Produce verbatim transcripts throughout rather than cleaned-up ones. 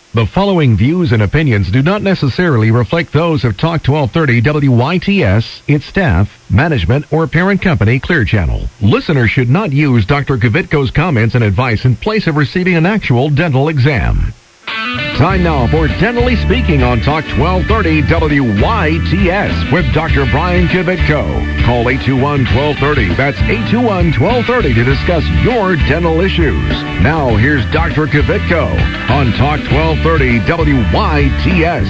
The following views and opinions do not necessarily reflect those of Talk twelve thirty W Y T S, its staff, management, or parent company, Clear Channel. Listeners should not use Doctor Kvitko's comments and advice in place of receiving an actual dental exam. Time now for Dentally Speaking on Talk twelve thirty W Y T S with Doctor Brian Kvitko. Call eight two one, one two three zero. That's eight two one, one two three zero to discuss your dental issues. Now, here's Doctor Kvitko on Talk twelve thirty W Y T S.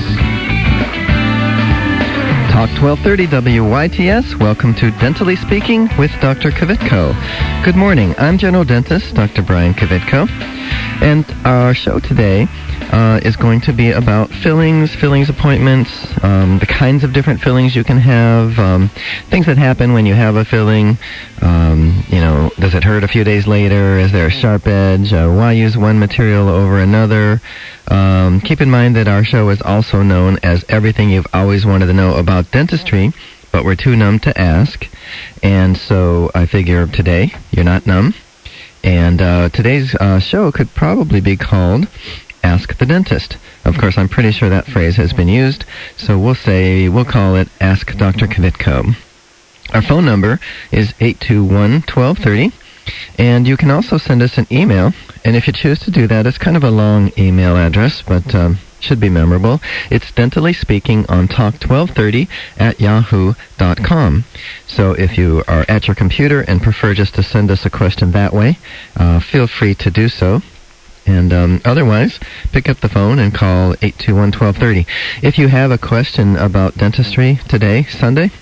Talk twelve thirty W Y T S. Welcome to Dentally Speaking with Doctor Kvitko. Good morning. I'm General Dentist Doctor Brian Kvitko, and our show today uh, is going to be about fillings, fillings appointments, um, the kinds of different fillings you can have, um, things that happen when you have a filling. Um, you know, does it hurt a few days later? Is there a sharp edge? Uh, why use one material over another? Um, keep in mind that our show is also known as Everything You've Always Wanted to Know About Dentistry, but we're too numb to ask. And so I figure today you're not numb. And uh, today's uh, show could probably be called Ask the Dentist. Of course, I'm pretty sure that phrase has been used, so we'll say, we'll call it Ask Doctor Kvitko. Our phone number is eight two one, one two three zero, and you can also send us an email. And if you choose to do that, it's kind of a long email address, but um, should be memorable. It's Dentally Speaking on Talk twelve thirty at yahoo dot com. So if you are at your computer and prefer just to send us a question that way, uh, feel free to do so. And um, otherwise, pick up the phone and call eight two one, one two three zero. If you have a question about dentistry today, Sunday,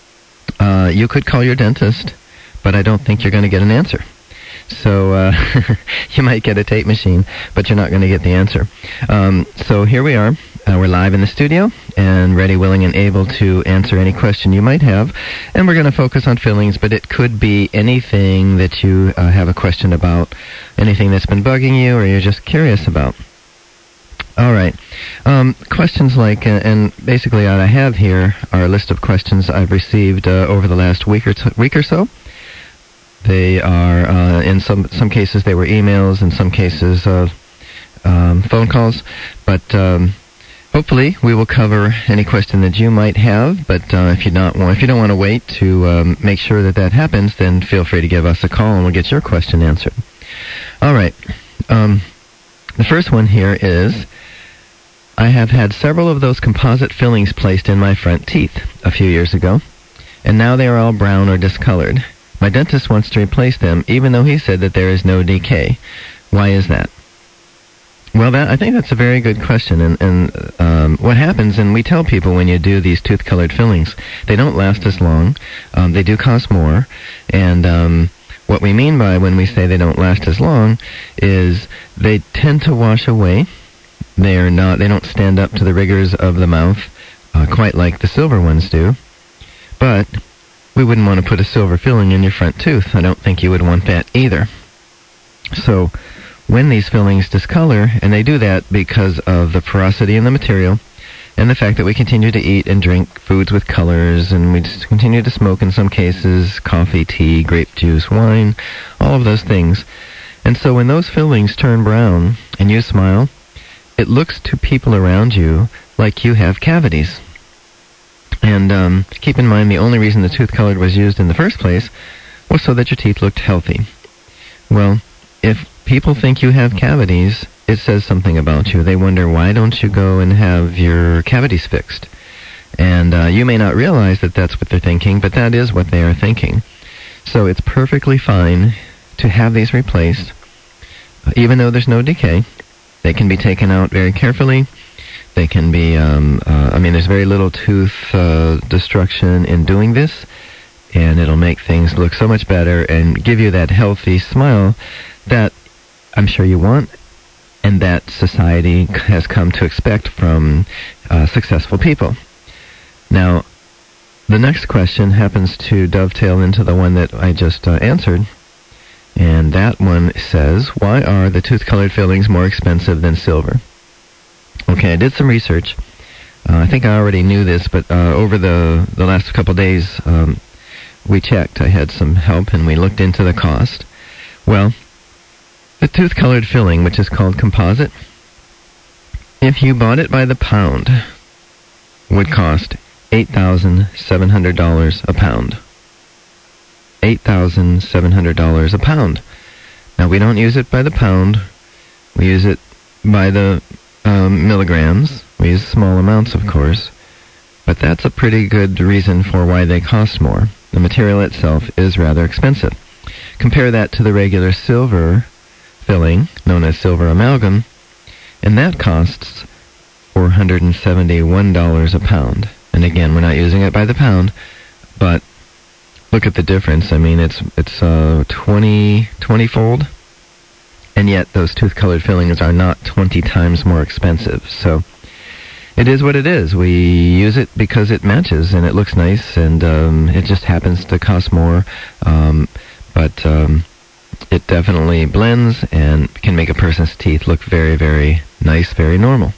uh, you could call your dentist, but I don't think you're going to get an answer. So uh, you might get a tape machine, but you're not going to get the answer. Um, so here we are. Uh, we're live in the studio and ready, willing, and able to answer any question you might have. And we're going to focus on fillings, but it could be anything that you uh, have a question about, anything that's been bugging you or you're just curious about. All right. Um, questions like, uh, and basically what I have here are a list of questions I've received uh, over the last week or, t- week or so. They are, uh, in some some cases, they were emails, in some cases, uh, um, phone calls. But um, hopefully, we will cover any question that you might have. But uh, if you not want, if you don't want to wait to um, make sure that that happens, then feel free to give us a call, and we'll get your question answered. All right. Um, the first one here is, I have had several of those composite fillings placed in my front teeth a few years ago, and now they are all brown or discolored. My dentist wants to replace them, even though he said that there is no decay. Why is that? Well, that, I think that's a very good question. And, and um, what happens, and we tell people when you do these tooth-colored fillings, they don't last as long. Um, they do cost more. And um, what we mean by when we say they don't last as long is they tend to wash away. They are not. They don't stand up to the rigors of the mouth uh, quite like the silver ones do. But we wouldn't want to put a silver filling in your front tooth. I don't think you would want that either. So when these fillings discolor, and they do that because of the porosity in the material and the fact that we continue to eat and drink foods with colors, and we just continue to smoke in some cases, coffee, tea, grape juice, wine, all of those things. And so when those fillings turn brown and you smile, it looks to people around you like you have cavities. And um, keep in mind, the only reason the tooth colored was used in the first place was so that your teeth looked healthy. Well, if people think you have cavities, it says something about you. They wonder, why don't you go and have your cavities fixed? And uh, you may not realize that that's what they're thinking, but that is what they are thinking. So it's perfectly fine to have these replaced, even though there's no decay. They can be taken out very carefully. They can be, um, uh, I mean, there's very little tooth uh, destruction in doing this, and it'll make things look so much better and give you that healthy smile that I'm sure you want, and that society has come to expect from uh, successful people. Now, the next question happens to dovetail into the one that I just uh, answered, and that one says, why are the tooth-colored fillings more expensive than silver? Okay, I did some research. Uh, I think I already knew this, but uh, over the, the last couple days, um, we checked. I had some help, and we looked into the cost. Well, the tooth-colored filling, which is called composite, if you bought it by the pound, would cost eight thousand seven hundred dollars a pound. eight thousand seven hundred dollars a pound. Now, we don't use it by the pound. We use it by the um, milligrams. We use small amounts, of course. But that's a pretty good reason for why they cost more. The material itself is rather expensive. Compare that to the regular silver filling, known as silver amalgam, and that costs four hundred seventy-one dollars a pound. And again, we're not using it by the pound, but look at the difference. I mean, it's it's uh, twenty, twenty-fold, and yet those tooth-colored fillings are not twenty times more expensive. So it is what it is. We use it because it matches and it looks nice, and um, it just happens to cost more. Um, but um, it definitely blends and can make a person's teeth look very, very nice, very normal.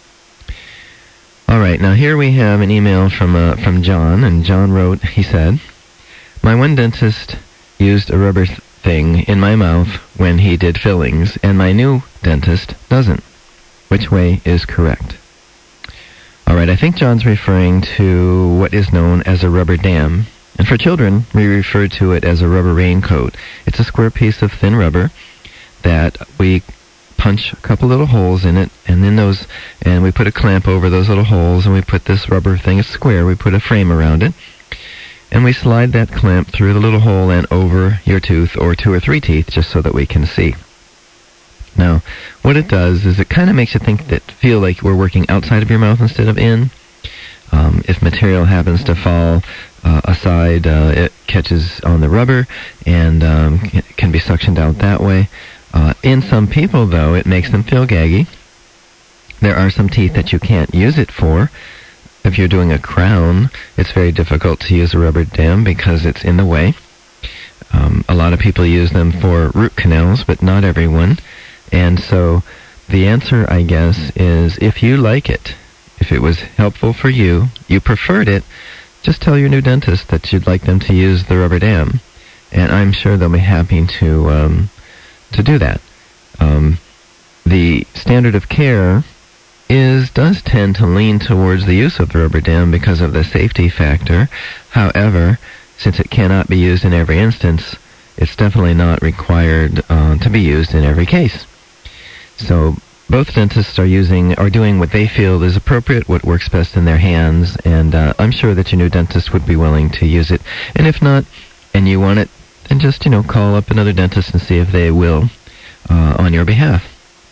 All right, now here we have an email from uh, from John, and John wrote, he said, "My one dentist used a rubber th- thing in my mouth when he did fillings, and my new dentist doesn't. Which way is correct?" All right, I think John's referring to what is known as a rubber dam. And for children, we refer to it as a rubber raincoat. It's a square piece of thin rubber that we punch a couple little holes in it, and in those, and we put a clamp over those little holes, and we put this rubber thing, it's square, we put a frame around it, and we slide that clamp through the little hole and over your tooth, or two or three teeth, just so that we can see. Now, what it does is it kind of makes you think that feel like we're working outside of your mouth instead of in. Um, if material happens to fall uh, aside, uh, it catches on the rubber and um, can be suctioned out that way. Uh, in some people, though, it makes them feel gaggy. There are some teeth that you can't use it for. If you're doing a crown, it's very difficult to use a rubber dam because it's in the way. Um, a lot of people use them for root canals, but not everyone. And so the answer, I guess, is if you like it, if it was helpful for you, you preferred it, just tell your new dentist that you'd like them to use the rubber dam. And I'm sure they'll be happy to um, to do that. Um, the standard of care is does tend to lean towards the use of the rubber dam because of the safety factor. However, since it cannot be used in every instance, it's definitely not required uh, to be used in every case. So both dentists are using, are doing what they feel is appropriate, what works best in their hands, and uh, I'm sure that your new dentist would be willing to use it. And if not, and you want it, then just, you know, call up another dentist and see if they will uh, on your behalf.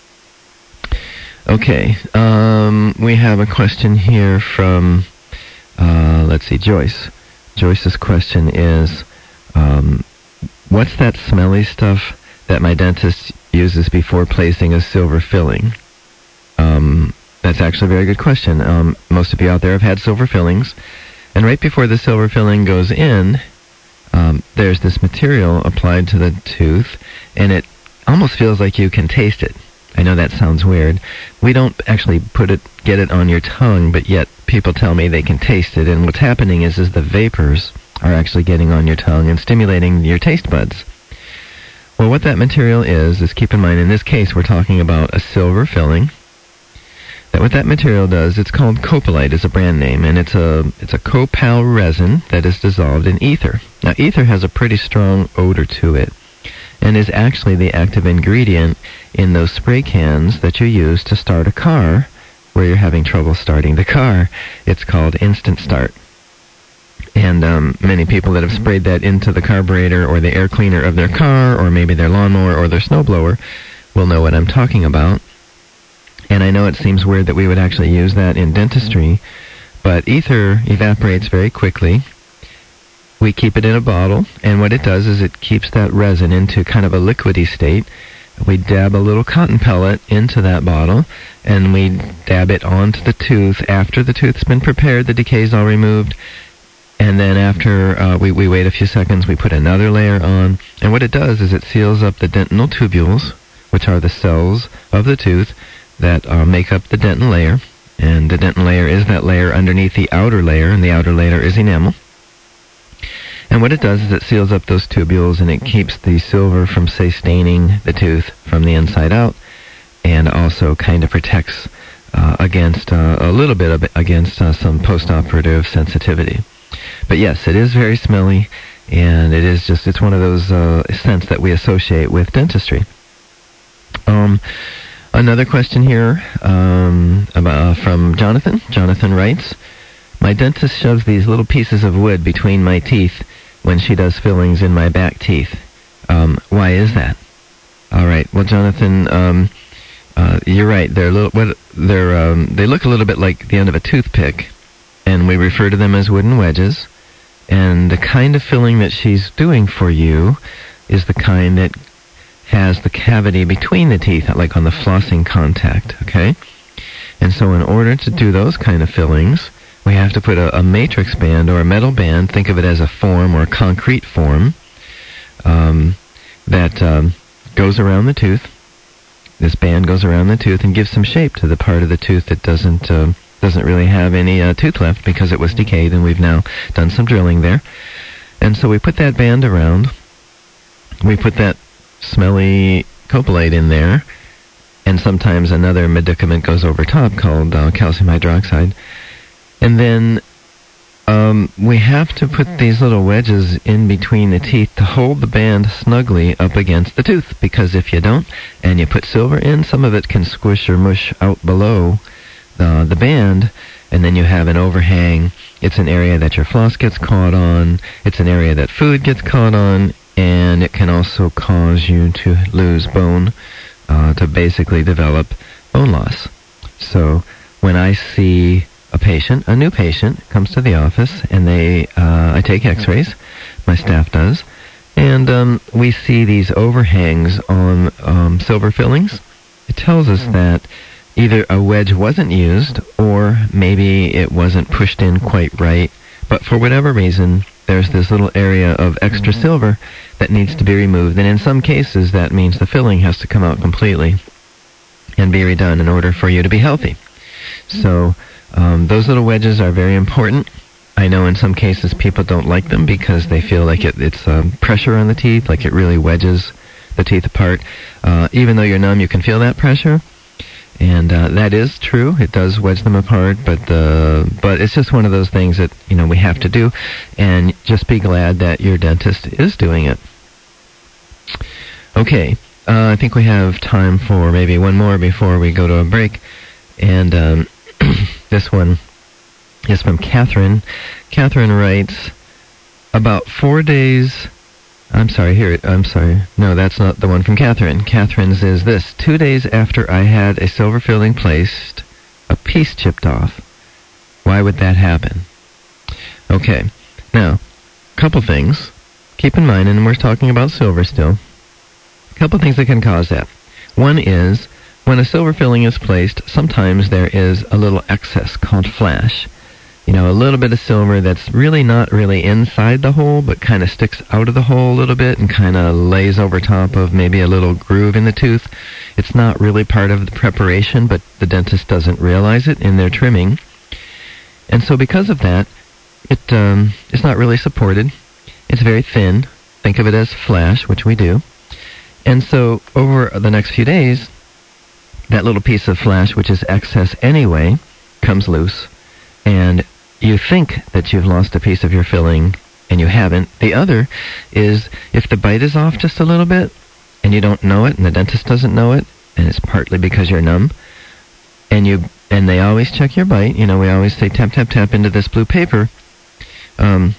Okay, um, we have a question here from, uh, let's see, Joyce. Joyce's question is, um, what's that smelly stuff that my dentist uses before placing a silver filling? Um, that's actually a very good question. Um, most of you out there have had silver fillings, and right before the silver filling goes in, um, there's this material applied to the tooth, and it almost feels like you can taste it. I know that sounds weird. We don't actually put it, get it on your tongue, but yet people tell me they can taste it, and what's happening is, is the vapors are actually getting on your tongue and stimulating your taste buds. Well, what that material is, is keep in mind, in this case, we're talking about a silver filling. That what that material does, it's called Copalite, is a brand name, and it's a it's a copal resin that is dissolved in ether. Now, ether has a pretty strong odor to it, and is actually the active ingredient in those spray cans that you use to start a car where you're having trouble starting the car. It's called Instant Start. And um, many people that have sprayed that into the carburetor or the air cleaner of their car, or maybe their lawnmower or their snowblower, will know what I'm talking about. And I know it seems weird that we would actually use that in dentistry, but ether evaporates very quickly. We keep it in a bottle, and what it does is it keeps that resin into kind of a liquidy state. We dab a little cotton pellet into that bottle, and we dab it onto the tooth. After the tooth's been prepared, the decay's all removed, and then after uh, we, we wait a few seconds, we put another layer on. And what it does is it seals up the dentinal tubules, which are the cells of the tooth that uh, make up the dentin layer. And the dentin layer is that layer underneath the outer layer, and the outer layer is enamel. And what it does is it seals up those tubules, and it keeps the silver from, say, staining the tooth from the inside out, and also kind of protects uh, against uh, a little bit of, against uh, some post-operative sensitivity. But yes, it is very smelly, and it is just, it's one of those uh, scents that we associate with dentistry. Um, another question here um, about, uh, from Jonathan. Jonathan writes, my dentist shoves these little pieces of wood between my teeth when she does fillings in my back teeth. Um, why is that? All right. Well, Jonathan, um, uh, you're right. They're a little. What, they're um, they look a little bit like the end of a toothpick, and we refer to them as wooden wedges. And the kind of filling that she's doing for you is the kind that has the cavity between the teeth, like on the flossing contact. Okay. And so, in order to do those kind of fillings, we have to put a, a matrix band or a metal band. Think of it as a form or a concrete form um, that um, goes around the tooth. This band goes around the tooth and gives some shape to the part of the tooth that doesn't uh, doesn't really have any uh, tooth left because it was decayed, and we've now done some drilling there. And so we put that band around. We put that smelly copolite in there, and sometimes another medicament goes over top called uh, calcium hydroxide. And then um, we have to put these little wedges in between the teeth to hold the band snugly up against the tooth, because if you don't, and you put silver in, some of it can squish or mush out below the, the band, and then you have an overhang. It's an area that your floss gets caught on, it's an area that food gets caught on, and it can also cause you to lose bone, uh, to basically develop bone loss. So when I see a patient, a new patient, comes to the office, and they, uh, I take x-rays, my staff does, and um, we see these overhangs on um, silver fillings. It tells us that either a wedge wasn't used, or maybe it wasn't pushed in quite right, but for whatever reason, there's this little area of extra silver that needs to be removed, and in some cases, that means the filling has to come out completely and be redone in order for you to be healthy. So, Um, those little wedges are very important. I know in some cases people don't like them because they feel like it, it's um, pressure on the teeth, like it really wedges the teeth apart. Uh, even though you're numb, you can feel that pressure, and uh, that is true. It does wedge them apart, but uh, but it's just one of those things that, you know, we have to do, and just be glad that your dentist is doing it. Okay, uh, I think we have time for maybe one more before we go to a break, and um, this one is from Catherine. Catherine writes, about four days... I'm sorry, here, I'm sorry. No, that's not the one from Catherine. Catherine's is this. Two days after I had a silver filling placed, a piece chipped off. Why would that happen? Okay, now, a couple things. Keep in mind, and we're talking about silver still, a couple things that can cause that. One is, when a silver filling is placed, sometimes there is a little excess called flash. You know, a little bit of silver that's really not really inside the hole, but kind of sticks out of the hole a little bit and kind of lays over top of maybe a little groove in the tooth. It's not really part of the preparation, but the dentist doesn't realize it in their trimming. And so because of that, it um, it's not really supported. It's very thin. Think of it as flash, which we do. And so over the next few days, that little piece of flash, which is excess anyway, comes loose, and you think that you've lost a piece of your filling, and you haven't. The other is, if the bite is off just a little bit, and you don't know it, and the dentist doesn't know it, and it's partly because you're numb, and you and they always check your bite. You know, we always say tap, tap, tap into this blue paper. Um,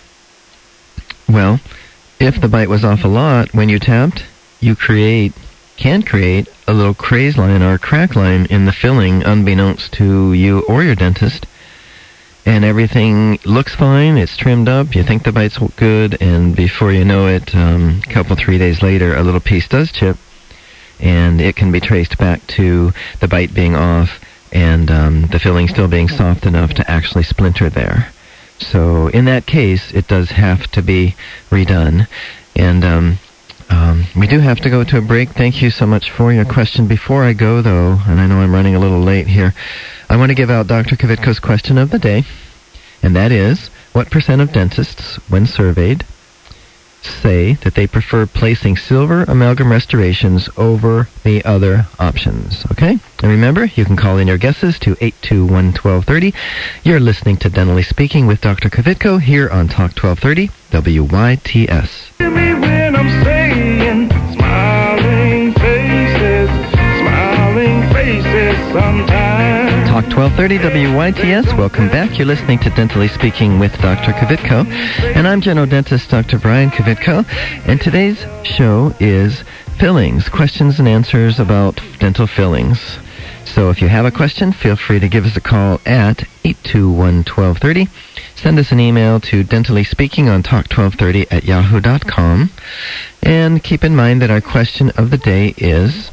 well, if the bite was off a lot when you tapped, you create... can create a little craze line or crack line in the filling unbeknownst to you or your dentist, and everything looks fine, it's trimmed up, you think the bite's good, and before you know it, um, a couple, three days later, a little piece does chip, and it can be traced back to the bite being off and um, the filling still being soft enough to actually splinter there. So in that case, it does have to be redone, and um, Um, we do have to go to a break. Thank you so much for your question. Before I go, though, and I know I'm running a little late here, I want to give out Doctor Kvitko's question of the day, and that is, what percent of dentists, when surveyed, say that they prefer placing silver amalgam restorations over the other options. Okay? And remember, you can call in your guesses to eight two one, one two three zero. You're listening to Dentally Speaking with Doctor Kvitko here on Talk twelve thirty W Y T S. Hear me when I'm saying smiling faces, smiling faces sometimes. Talk twelve thirty W Y T S. Welcome back. You're listening to Dentally Speaking with Doctor Kvitko. And I'm general dentist Doctor Brian Kvitko. And today's show is fillings, questions and answers about dental fillings. So if you have a question, feel free to give us a call at eight two one, one two three zero. Send us an email to dentally speaking on talk twelve thirty at yahoo dot com. And keep in mind that our question of the day is,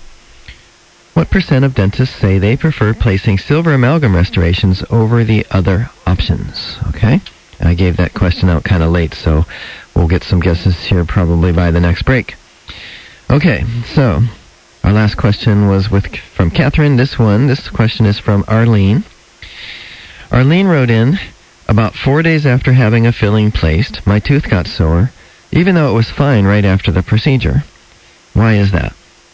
what percent of dentists say they prefer placing silver amalgam restorations over the other options? Okay? I gave that question out kind of late, so we'll get some guesses here probably by the next break. Okay, so our last question was with from Catherine. This one, this question is from Arlene. Arlene wrote in, about four days after having a filling placed, my tooth got sore, even though it was fine right after the procedure. Why is that?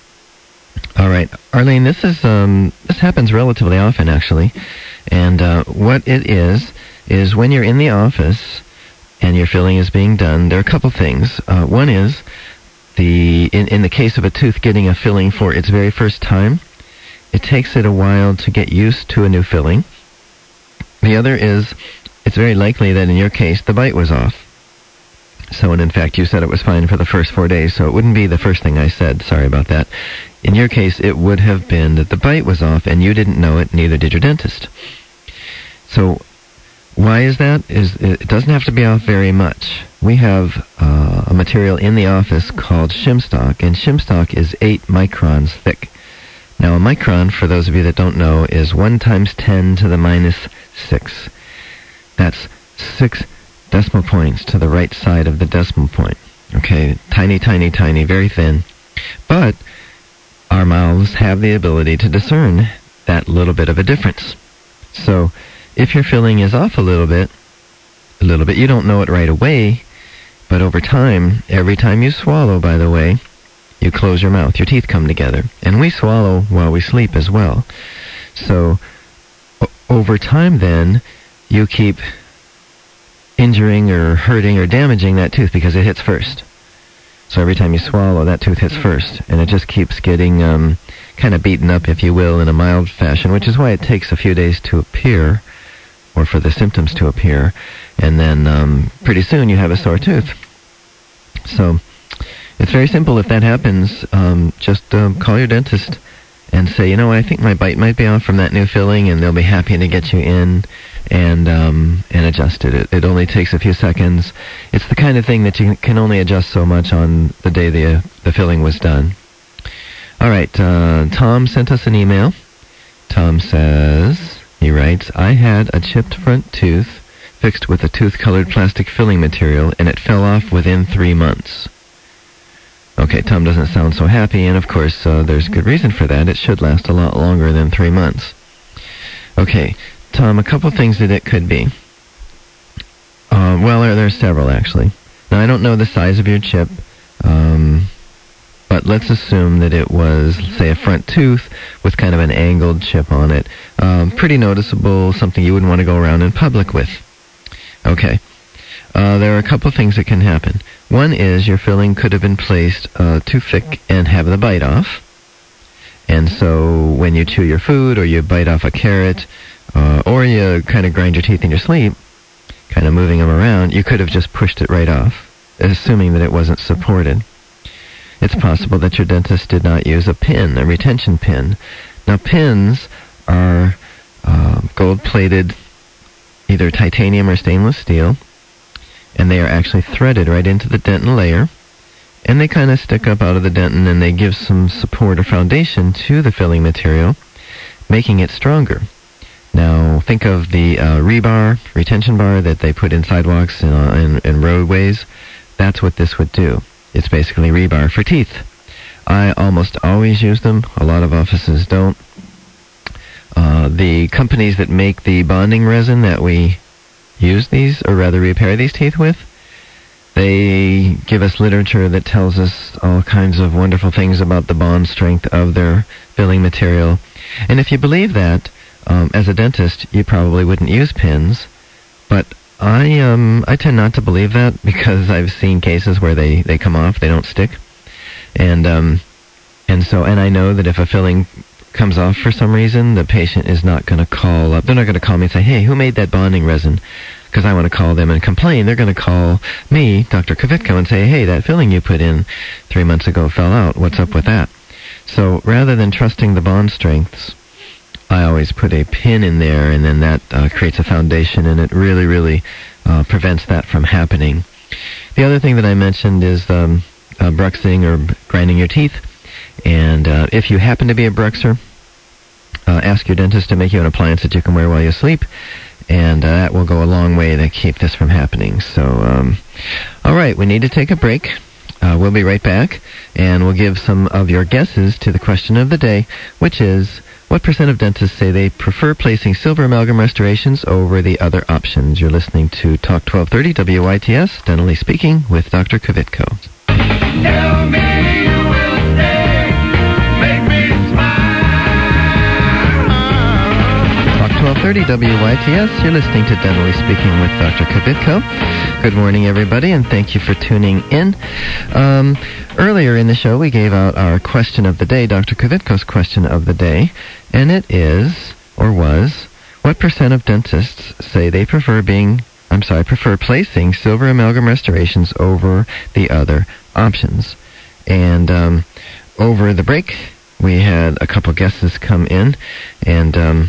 All right, Arlene, this is um, this happens relatively often, actually. And uh, what it is, is when you're in the office and your filling is being done, there are a couple things. Uh, one is, the in, in the case of a tooth getting a filling for its very first time, it takes it a while to get used to a new filling. The other is, it's very likely that in your case, the bite was off. So, and in fact, you said it was fine for the first four days, so it wouldn't be the first thing I said. Sorry about that. In your case, it would have been that the bite was off, and you didn't know it, neither did your dentist. So, why is that? Is it doesn't have to be off very much. We have uh, a material in the office called shimstock, and shimstock is eight microns thick. Now, a micron, for those of you that don't know, is one times ten to the minus six. That's six decimal points to the right side of the decimal point. Okay, tiny, tiny, tiny, very thin. But our mouths have the ability to discern that little bit of a difference. So if your filling is off a little bit, a little bit, you don't know it right away, but over time, every time you swallow, by the way, you close your mouth, your teeth come together. And we swallow while we sleep as well. So o- over time then, you keep injuring or hurting or damaging that tooth because it hits first. So every time you swallow, that tooth hits first, and it just keeps getting um, kind of beaten up, if you will, in a mild fashion, which is why it takes a few days to appear, or for the symptoms to appear, and then um, pretty soon you have a sore tooth. So it's very simple. If that happens, um, just um, call your dentist and say, you know what, I think my bite might be off from that new filling, and they'll be happy to get you in and um, and adjust it. it. It only takes a few seconds. It's the kind of thing that you can only adjust so much on the day the, uh, the filling was done. All right, uh, Tom sent us an email. Tom says, he writes, I had a chipped front tooth fixed with a tooth-colored plastic filling material, and it fell off within three months. Okay, Tom doesn't sound so happy, and of course, uh, there's good reason for that. It should last a lot longer than three months. Okay, Tom, a couple things that it could be. Uh, well, there, there are several, actually. Now, I don't know the size of your chip, um, but let's assume that it was, say, a front tooth with kind of an angled chip on it. Um, pretty noticeable, something you wouldn't want to go around in public with. Okay. Uh, there are a couple things that can happen. One is your filling could have been placed uh, too thick and have the bite off. And so when you chew your food or you bite off a carrot uh, or you kind of grind your teeth in your sleep, kind of moving them around, you could have just pushed it right off, assuming that it wasn't supported. It's possible that your dentist did not use a pin, a retention pin. Now pins are uh, gold-plated, either titanium or stainless steel, and they are actually threaded right into the dentin layer, and they kind of stick up out of the dentin, and they give some support or foundation to the filling material, making it stronger. Now, think of the uh, rebar, retention bar that they put in sidewalks and uh, in, in roadways. That's what this would do. It's basically rebar for teeth. I almost always use them. A lot of offices don't. Uh, the companies that make the bonding resin that we use these, or rather repair these teeth with, They give us literature that tells us all kinds of wonderful things about the bond strength of their filling material. And if you believe that, um, as a dentist, you probably wouldn't use pins. But I um, I tend not to believe that because I've seen cases where they, they come off, they don't stick. And um, and so, and I know that if a filling comes off for some reason, the patient is not going to call up. They're not going to call me and say, hey, who made that bonding resin? Because I want to call them and complain. They're going to call me, Doctor Kvitko, and say, hey, that filling you put in three months ago fell out. What's up with that? So rather than trusting the bond strengths, I always put a pin in there, and then that uh, creates a foundation, and it really, really uh, prevents that from happening. The other thing that I mentioned is um, uh, bruxing or grinding your teeth. And uh, if you happen to be a bruxer, uh, ask your dentist to make you an appliance that you can wear while you sleep. And uh, that will go a long way to keep this from happening. So, um, all right, we need to take a break. Uh, we'll be right back, and we'll give some of your guesses to the question of the day, which is, what percent of dentists say they prefer placing silver amalgam restorations over the other options? You're listening to Talk twelve thirty W Y T S, Dentally Speaking, with Doctor Kvitko. Tell me you will stay, make me smile. twelve thirty W Y T S, you're listening to Dentally Speaking with Doctor Kvitko. Good morning, everybody, and thank you for tuning in. Um, earlier in the show, we gave out our question of the day, Doctor Kvitko's question of the day, and it is, or was, what percent of dentists say they prefer being, I'm sorry, prefer placing silver amalgam restorations over the other options? And um, over the break, we had a couple guesses come in, and um,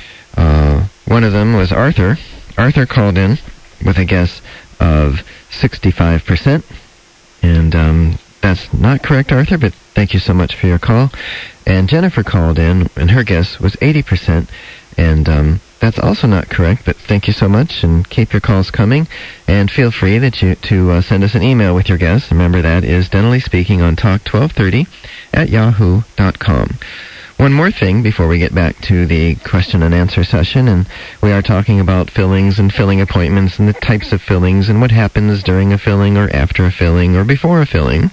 Uh, one of them was Arthur. Arthur called in with a guess of sixty-five percent. And um, that's not correct, Arthur, but thank you so much for your call. And Jennifer called in, and her guess was eighty percent. And um, that's also not correct, but thank you so much, and keep your calls coming. And feel free that you to uh, send us an email with your guess. Remember, that is Dentally Speaking on talk twelve thirty at yahoo dot com. One more thing before we get back to the question and answer session, and we are talking about fillings and filling appointments and the types of fillings and what happens during a filling or after a filling or before a filling.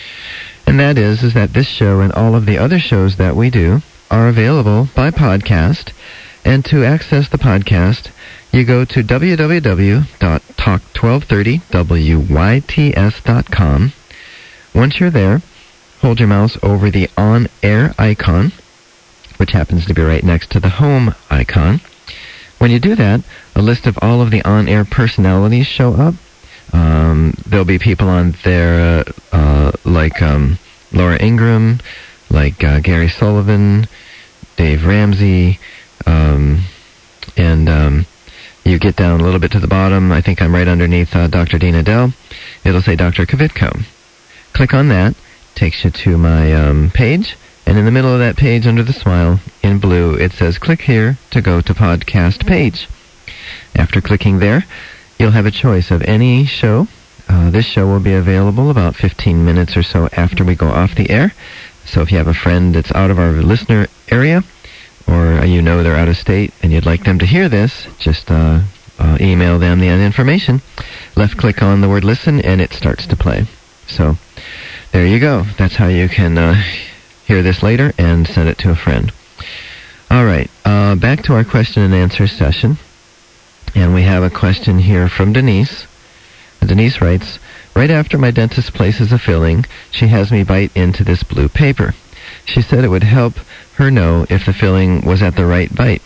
And that is, is that this show and all of the other shows that we do are available by podcast. And to access the podcast, you go to w w w dot talk twelve thirty W Y T S dot com. Once you're there, hold your mouse over the on-air icon, which happens to be right next to the home icon. When you do that, a list of all of the on-air personalities show up. Um, there'll be people on there uh, uh, like um, Laura Ingram, like uh, Gary Sullivan, Dave Ramsey, um, and um, you get down a little bit to the bottom. I think I'm right underneath uh, Doctor Dean Adele. It'll say Doctor Kvitko. Click on that. Takes you to my um, page. And in the middle of that page, under the smile, in blue, it says, click here to go to podcast page. After clicking there, you'll have a choice of any show. Uh, this show will be available about fifteen minutes or so after we go off the air. So if you have a friend that's out of our listener area, or you know they're out of state and you'd like them to hear this, just uh, uh, email them the information. Left click on the word listen, and it starts to play. So there you go. That's how you can uh, hear this later and send it to a friend. All right, uh, back to our question and answer session. And we have a question here from Denise. Denise writes, right after my dentist places a filling, she has me bite into this blue paper. She said it would help her know if the filling was at the right bite.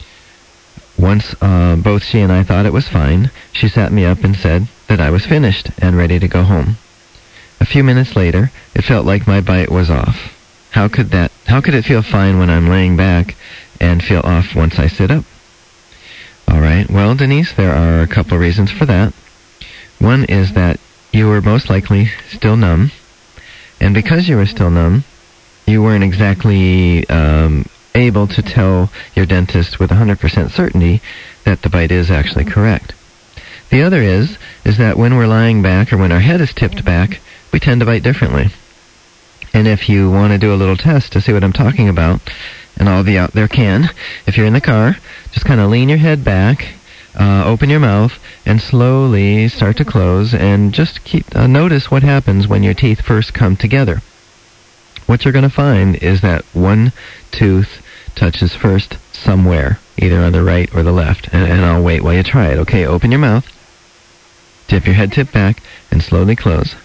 Once uh, both she and I thought it was fine, she sat me up and said that I was finished and ready to go home. A few minutes later, it felt like my bite was off. How could that, how could it feel fine when I'm laying back and feel off once I sit up? All right, well, Denise, there are a couple of reasons for that. One is that you were most likely still numb, and because you were still numb, you weren't exactly um, able to tell your dentist with one hundred percent certainty that the bite is actually correct. The other is, is that when we're lying back or when our head is tipped back, we tend to bite differently. And if you want to do a little test to see what I'm talking about, and all of you out there can, if you're in the car, just kind of lean your head back, uh, open your mouth and slowly start to close, and just keep uh, notice what happens when your teeth first come together. What you're going to find is that one tooth touches first somewhere, either on the right or the left. And, and I'll wait while you try it. Okay, open your mouth, dip your head tip back, and slowly close.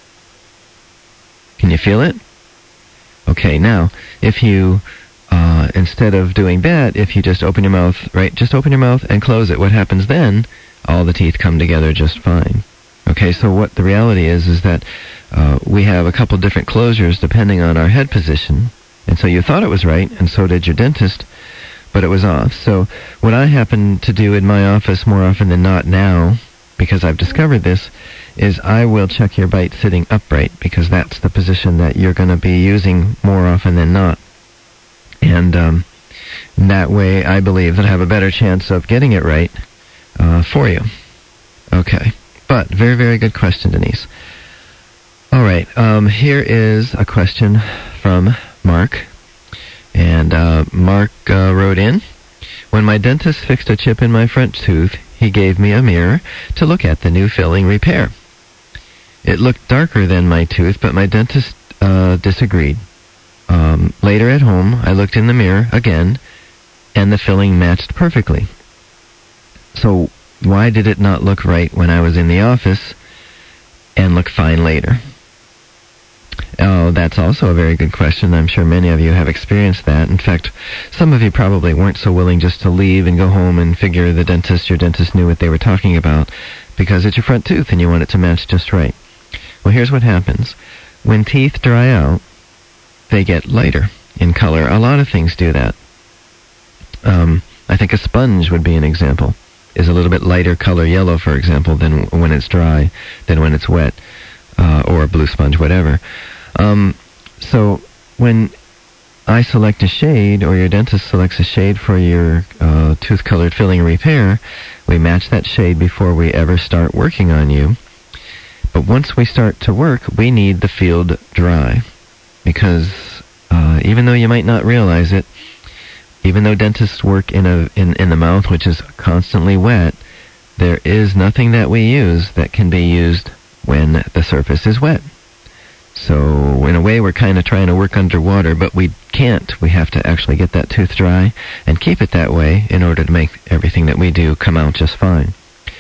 Can you feel it? Okay, now, if you, uh, instead of doing that, if you just open your mouth, right, just open your mouth and close it, what happens then? All the teeth come together just fine. Okay, so what the reality is, is that uh, we have a couple different closures depending on our head position. And so you thought it was right, and so did your dentist, but it was off. So what I happen to do in my office more often than not now, because I've discovered this, is I will check your bite sitting upright, because that's the position that you're going to be using more often than not. And um, that way I believe that I have a better chance of getting it right uh, for you. Okay. But very, very good question, Denise. All right. Um, here is a question from Mark. And uh, Mark uh, wrote in, when my dentist fixed a chip in my front tooth, he gave me a mirror to look at the new filling repair. It looked darker than my tooth, but my dentist uh, disagreed. Um, later at home, I looked in the mirror again, and the filling matched perfectly. So why did it not look right when I was in the office and look fine later? Oh, that's also a very good question. I'm sure many of you have experienced that. In fact, some of you probably weren't so willing just to leave and go home and figure the dentist, your dentist knew what they were talking about, because it's your front tooth and you want it to match just right. Well, here's what happens. When teeth dry out, they get lighter in color. A lot of things do that. Um, I think a sponge would be an example. Is a little bit lighter color yellow, for example, than when it's dry, than when it's wet, uh, or a blue sponge, whatever. Um, so when I select a shade, or your dentist selects a shade for your uh, tooth-colored filling repair, we match that shade before we ever start working on you. But once we start to work, we need the field dry, because uh, even though you might not realize it, even though dentists work in a in, in the mouth, which is constantly wet, there is nothing that we use that can be used when the surface is wet. So in a way, we're kind of trying to work underwater, but we can't. We have to actually get that tooth dry and keep it that way in order to make everything that we do come out just fine.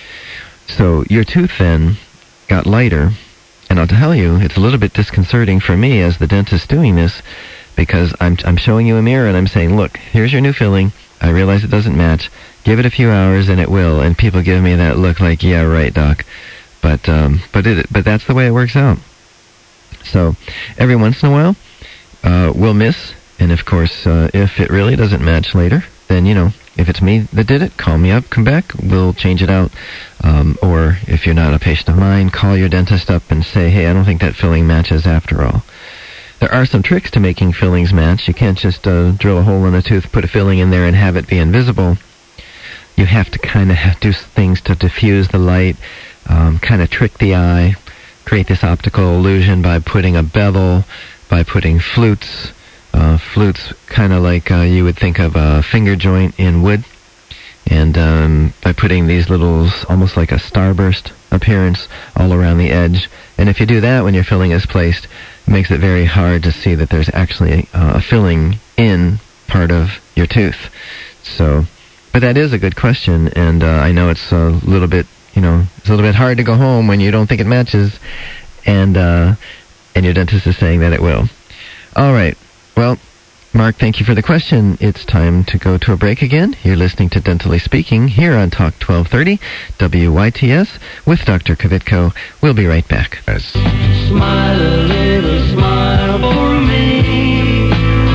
So your tooth then got lighter, and I'll tell you, it's a little bit disconcerting for me as the dentist doing this, because I'm I'm showing you a mirror and I'm saying, look, here's your new filling. I realize it doesn't match. Give it a few hours and it will. And people give me that look like, yeah, right, doc. But um, but it but that's the way it works out. So every once in a while, uh, we'll miss. And of course, uh, if it really doesn't match later, then, you know, if it's me that did it, call me up, come back, we'll change it out. Um, or if you're not a patient of mine, call your dentist up and say, hey, I don't think that filling matches after all. There are some tricks to making fillings match. You can't just uh, drill a hole in a tooth, put a filling in there, and have it be invisible. You have to kind of do things to diffuse the light, um, kind of trick the eye, create this optical illusion by putting a bevel, by putting flutes, uh, flutes kind of like uh, you would think of a finger joint in wood, and um, by putting these little, almost like a starburst appearance all around the edge. And if you do that when your filling is placed, it makes it very hard to see that there's actually uh, a filling in part of your tooth. So, but that is a good question, and uh, I know it's a little bit, you know, it's a little bit hard to go home when you don't think it matches, and uh, and your dentist is saying that it will. All right. Well, Mark, thank you for the question. It's time to go to a break again. You're listening to Dentally Speaking here on Talk twelve thirty W Y T S with Doctor Kvitko. We'll be right back. Yes. Smile a little smile for me,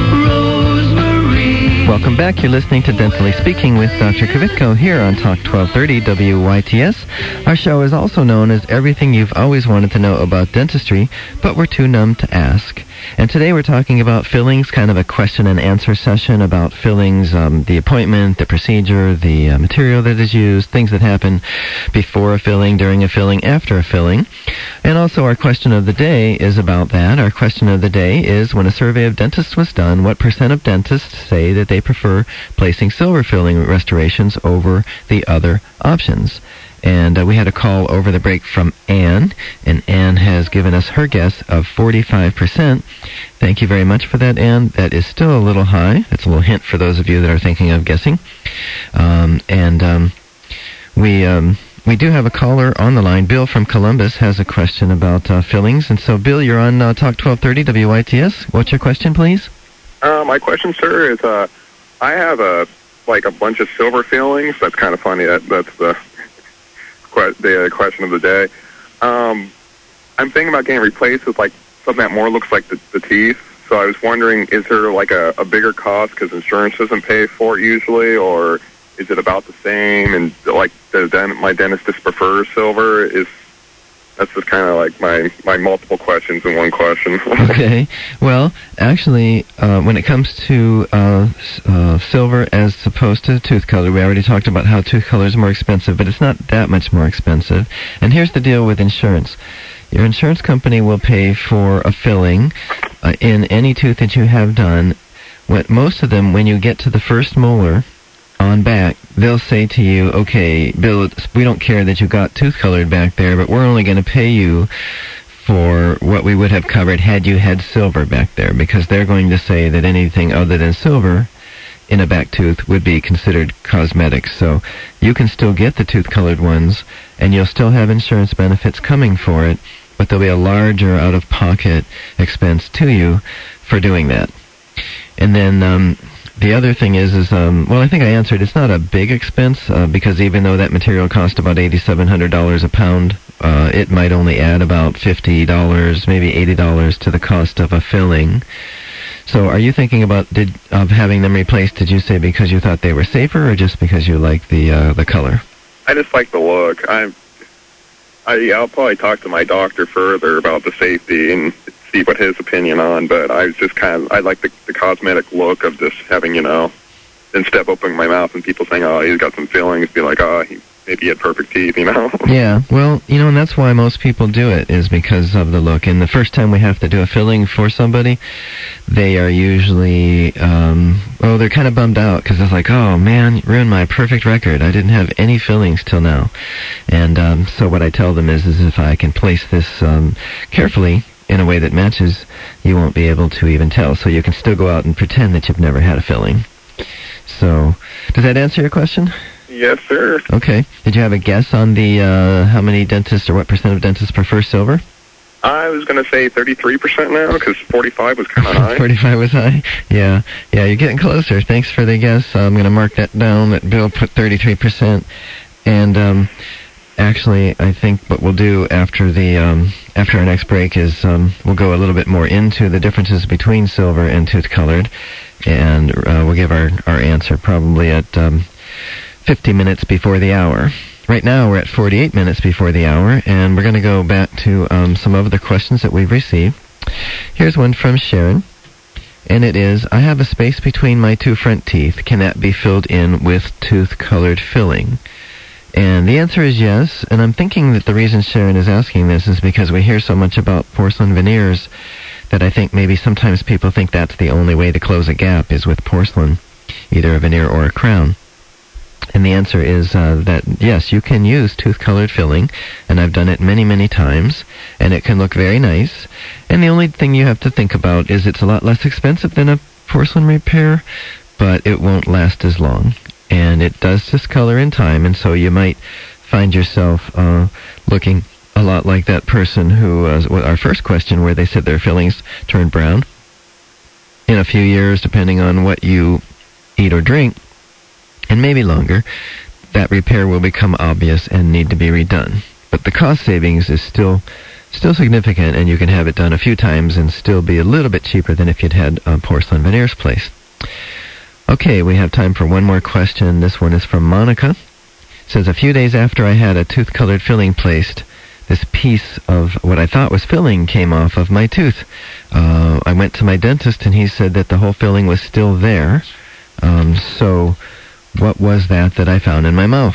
Rosemary. Welcome back. You're listening to Dentally Speaking with Doctor Kvitko here on Talk twelve thirty W Y T S. Our show is also known as Everything You've Always Wanted to Know About Dentistry, but We're Too Numb to Ask. And today we're talking about fillings, kind of a question and answer session about fillings, um, the appointment, the procedure, the uh, material that is used, things that happen before a filling, during a filling, after a filling. And also our question of the day is about that. Our question of the day is, when a survey of dentists was done, what percent of dentists say that they prefer placing silver filling restorations over the other options. And uh, we had a call over the break from Anne, and Anne has given us her guess of forty-five percent. Thank you very much for that, Anne. That is still a little high. That's a little hint for those of you that are thinking of guessing. Um, and um, we um, we do have a caller on the line. Bill from Columbus has a question about uh, fillings. And so, Bill, you're on uh, Talk twelve thirty W I T S. What's your question, please? Uh, my question, sir, is uh, I have a like a bunch of silver fillings. That's kind of funny. That that's the the question of the day. Um, I'm thinking about getting replaced with like something that more looks like the, the teeth. So I was wondering, is there like a, a bigger cost because insurance doesn't pay for it usually, or is it about the same? And like the dent, my dentist just prefers silver. Is that's just kind of like my, my multiple questions in one question. Okay. Well, actually, uh, when it comes to uh, uh, silver as opposed to tooth color, we already talked about how tooth color is more expensive, but it's not that much more expensive. And here's the deal with insurance. Your insurance company will pay for a filling uh, in any tooth that you have done. What, most of them, when you get to the first molar on back, they'll say to you, okay, Bill, we don't care that you got tooth colored back there, but we're only going to pay you for what we would have covered had you had silver back there, because they're going to say that anything other than silver in a back tooth would be considered cosmetic. So you can still get the tooth colored ones, and you'll still have insurance benefits coming for it, but there'll be a larger out-of-pocket expense to you for doing that. And then um, the other thing is, is um, well, I think I answered, it's not a big expense, uh, because even though that material cost about eight thousand seven hundred dollars a pound, uh, it might only add about fifty dollars, maybe eighty dollars to the cost of a filling. So are you thinking about did of having them replaced, did you say because you thought they were safer, or just because you like the uh, the color? I just like the look. I'm, I, I'll probably talk to my doctor further about the safety and see what his opinion on, but I was just kind of, I like the, the cosmetic look of just having, you know, instead of opening my mouth and people saying, oh, he's got some fillings, be like, oh, he, maybe he had perfect teeth, you know? Yeah, well, you know, and that's why most people do it, is because of the look. And the first time we have to do a filling for somebody, they are usually, um, oh, they're kind of bummed out, because it's like, oh, man, you ruined my perfect record. I didn't have any fillings till now. And um, so what I tell them is, is if I can place this um, carefully, in a way that matches, you won't be able to even tell. So you can still go out and pretend that you've never had a filling. So, does that answer your question? Yes, sir. Okay. Did you have a guess on the, uh, how many dentists or what percent of dentists prefer silver? I was going to say thirty-three percent now, because forty-five was kind of high. forty-five was high? Yeah. Yeah, you're getting closer. Thanks for the guess. I'm going to mark that down, that Bill put thirty-three percent. And, um... actually, I think what we'll do after the um, after our next break is um, we'll go a little bit more into the differences between silver and tooth-colored, and uh, we'll give our, our answer probably at um, fifty minutes before the hour. Right now, we're at forty-eight minutes before the hour, and we're going to go back to um, some of the questions that we've received. Here's one from Sharon, and it is, I have a space between my two front teeth. Can that be filled in with tooth-colored filling? And the answer is yes, and I'm thinking that the reason Sharon is asking this is because we hear so much about porcelain veneers that I think maybe sometimes people think that's the only way to close a gap is with porcelain, either a veneer or a crown. And the answer is uh, that, yes, you can use tooth-colored filling, and I've done it many, many times, and it can look very nice. And the only thing you have to think about is it's a lot less expensive than a porcelain repair, but it won't last as long. And it does discolor in time, and so you might find yourself uh, looking a lot like that person who, uh, our first question, where they said their fillings turned brown. In a few years, depending on what you eat or drink, and maybe longer, that repair will become obvious and need to be redone. But the cost savings is still still significant, and you can have it done a few times and still be a little bit cheaper than if you'd had uh, porcelain veneers placed. Okay, we have time for one more question. This one is from Monica. It says, a few days after I had a tooth-colored filling placed, this piece of what I thought was filling came off of my tooth. Uh, I went to my dentist, and he said that the whole filling was still there. Um, so what was that that I found in my mouth?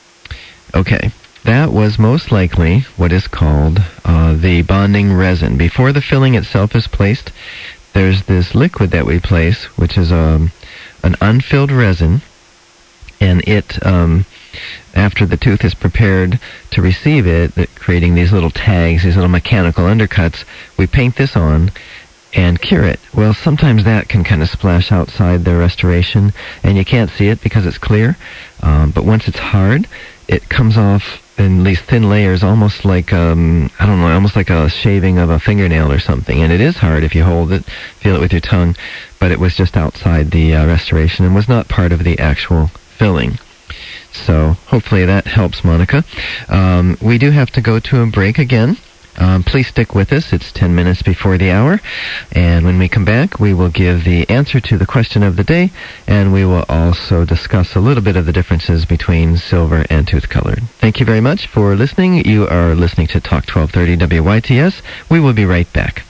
Okay, that was most likely what is called uh, the bonding resin. Before the filling itself is placed, there's this liquid that we place, which is a... Um, an unfilled resin, and it, um, after the tooth is prepared to receive it, that creating these little tags, these little mechanical undercuts, we paint this on and cure it. Well, sometimes that can kind of splash outside the restoration, and you can't see it because it's clear, um, but once it's hard, it comes off in these thin layers, almost like, um, I don't know, almost like a shaving of a fingernail or something. And it is hard if you hold it, feel it with your tongue, but it was just outside the uh, restoration and was not part of the actual filling. So hopefully that helps, Monica. Um, we do have to go to a break again. Um, please stick with us. It's ten minutes before the hour. And when we come back, we will give the answer to the question of the day, and we will also discuss a little bit of the differences between silver and tooth-colored. Thank you very much for listening. You are listening to Talk twelve thirty W Y T S. We will be right back.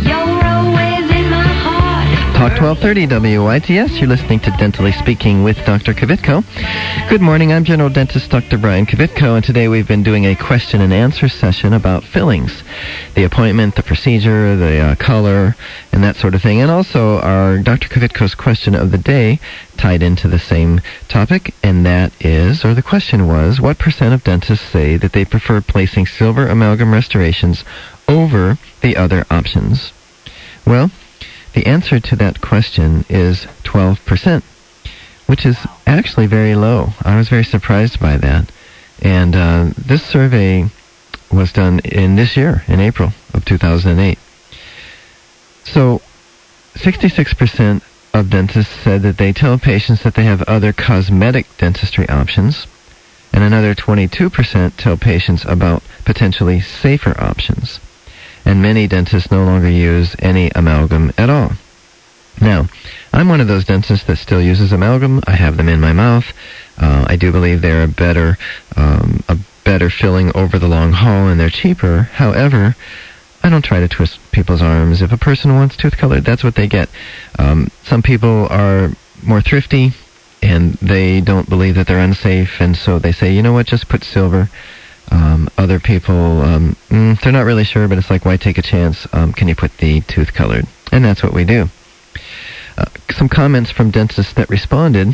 Talk twelve thirty W Y T S. You're listening to Dentally Speaking with Doctor Kvitko. Good morning. I'm General Dentist Doctor Brian Kvitko, and today we've been doing a question and answer session about fillings, the appointment, the procedure, the uh, color, and that sort of thing, and also our Doctor Kvitko's question of the day tied into the same topic, and that is, or the question was, what percent of dentists say that they prefer placing silver amalgam restorations over the other options? Well, the answer to that question is twelve percent, which is actually very low. I was very surprised by that. And uh, this survey was done in this year, in April of two thousand eight. So, sixty-six percent of dentists said that they tell patients that they have other cosmetic dentistry options, and another twenty-two percent tell patients about potentially safer options. And many dentists no longer use any amalgam at all. Now, I'm one of those dentists that still uses amalgam. I have them in my mouth. Uh, I do believe they're a better, um, a better filling over the long haul, and they're cheaper. However, I don't try to twist people's arms. If a person wants tooth-colored, that's what they get. Um, some people are more thrifty, and they don't believe that they're unsafe, and so they say, you know what, just put silver. Um, other people, um, mm, they're not really sure, but it's like, why take a chance? Um, can you put the tooth colored? And that's what we do. Uh, some comments from dentists that responded.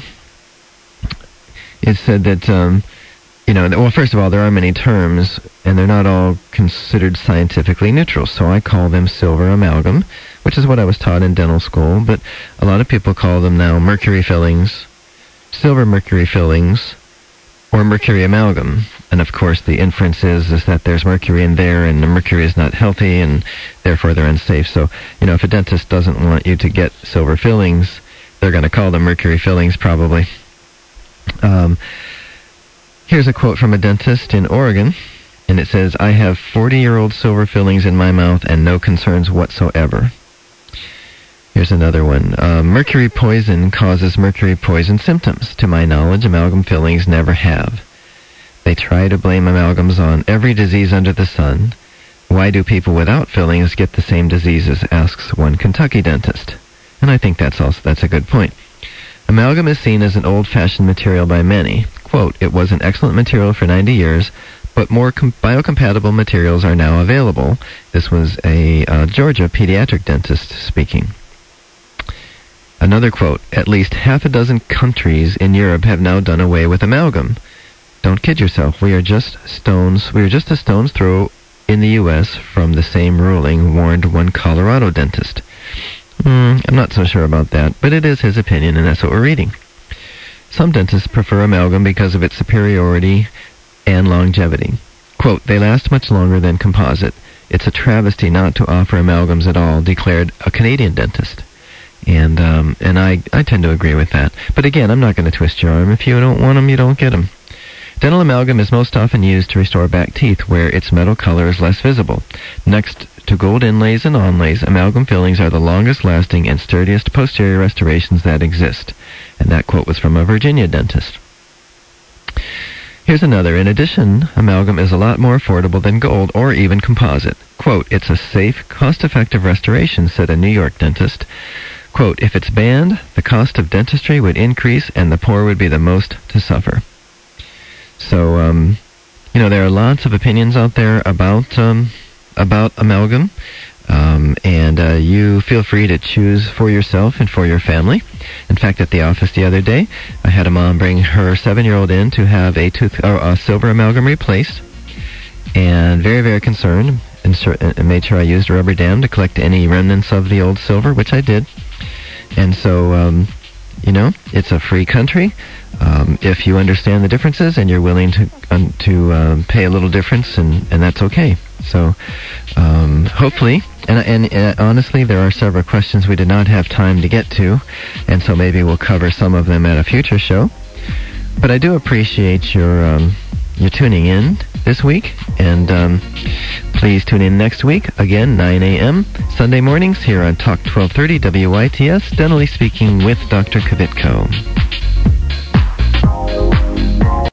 It said that, um, you know, well, first of all, there are many terms, and they're not all considered scientifically neutral. So I call them silver amalgam, which is what I was taught in dental school, but a lot of people call them now mercury fillings, silver mercury fillings, or mercury amalgam. And of course the inference is, is that there's mercury in there, and the mercury is not healthy, and therefore they're unsafe. So, you know, if a dentist doesn't want you to get silver fillings, they're going to call them mercury fillings probably. Um, here's a quote from a dentist in Oregon, and it says, I have forty-year-old silver fillings in my mouth and no concerns whatsoever. Here's another one. Uh, mercury poison causes mercury poison symptoms. To my knowledge, amalgam fillings never have. They try to blame amalgams on every disease under the sun. Why do people without fillings get the same diseases, asks one Kentucky dentist. And I think that's also that's a good point. Amalgam is seen as an old-fashioned material by many. Quote, it was an excellent material for ninety years, but more com- biocompatible materials are now available. This was a uh, Georgia pediatric dentist speaking. Another quote, at least half a dozen countries in Europe have now done away with amalgam. Don't kid yourself. We are just stones. We are just a stone's throw in the U S from the same ruling, warned one Colorado dentist. Mm, I'm not so sure about that, but it is his opinion, and that's what we're reading. Some dentists prefer amalgam because of its superiority and longevity. Quote, they last much longer than composite. It's a travesty not to offer amalgams at all, declared a Canadian dentist. And um, and I, I tend to agree with that. But again, I'm not going to twist your arm. If you don't want them, you don't get them. Dental amalgam is most often used to restore back teeth where its metal color is less visible. Next to gold inlays and onlays, amalgam fillings are the longest lasting and sturdiest posterior restorations that exist. And that quote was from a Virginia dentist. Here's another. In addition, amalgam is a lot more affordable than gold or even composite. Quote, it's a safe, cost-effective restoration, said a New York dentist. Quote, if it's banned, the cost of dentistry would increase and the poor would be the most to suffer. So, um, you know, there are lots of opinions out there about um, about amalgam. Um, and uh, you feel free to choose for yourself and for your family. In fact, at the office the other day, I had a mom bring her seven-year-old in to have a tooth, or a silver amalgam replaced, and very, very concerned, and, sur- and made sure I used a rubber dam to collect any remnants of the old silver, which I did. And so, um, you know, it's a free country. Um, if you understand the differences and you're willing to um, to um, pay a little difference, and, and that's okay. So, um, hopefully, and, and uh, honestly, there are several questions we did not have time to get to, and so maybe we'll cover some of them at a future show. But I do appreciate your um, your tuning in this week, and um, please tune in next week, again, nine a.m., Sunday mornings, here on Talk twelve thirty W Y T S, Dentally Speaking with Doctor Kvitko.